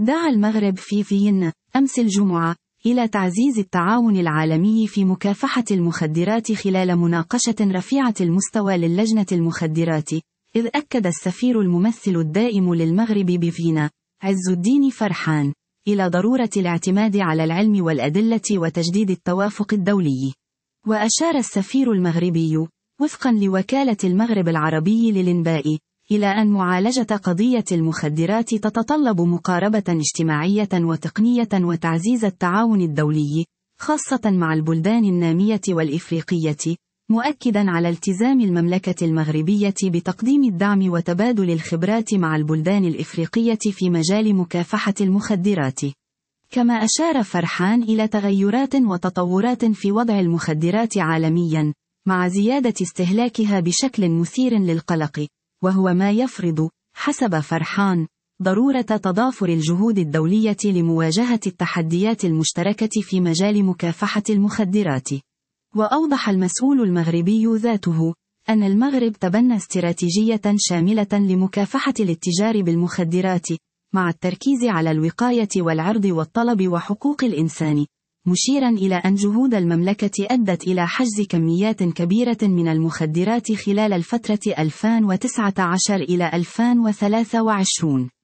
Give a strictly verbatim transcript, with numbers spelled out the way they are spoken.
دعا المغرب في فيينا أمس الجمعة إلى تعزيز التعاون العالمي في مكافحة المخدرات خلال مناقشة رفيعة المستوى للجنة المخدرات، إذ أكد السفير الممثل الدائم للمغرب بفيينا عز الدين فرحان إلى ضرورة الاعتماد على العلم والأدلة وتجديد التوافق الدولي. وأشار السفير المغربي وفقا لوكالة المغرب العربي للإنباء إلى أن معالجة قضية المخدرات تتطلب مقاربة اجتماعية وتقنية وتعزيز التعاون الدولي، خاصة مع البلدان النامية والإفريقية، مؤكدا على التزام المملكة المغربية بتقديم الدعم وتبادل الخبرات مع البلدان الإفريقية في مجال مكافحة المخدرات. كما أشار فرحان إلى تغيرات وتطورات في وضع المخدرات عالميا، مع زيادة استهلاكها بشكل مثير للقلق، وهو ما يفرض حسب فرحان ضرورة تضافر الجهود الدولية لمواجهة التحديات المشتركة في مجال مكافحة المخدرات. وأوضح المسؤول المغربي ذاته أن المغرب تبنى استراتيجية شاملة لمكافحة الاتجار بالمخدرات، مع التركيز على الوقاية والعرض والطلب وحقوق الإنسان، مشيرا إلى أن جهود المملكة أدت إلى حجز كميات كبيرة من المخدرات خلال الفترة ألفين وتسعة عشر إلى ألفين وثلاثة وعشرين.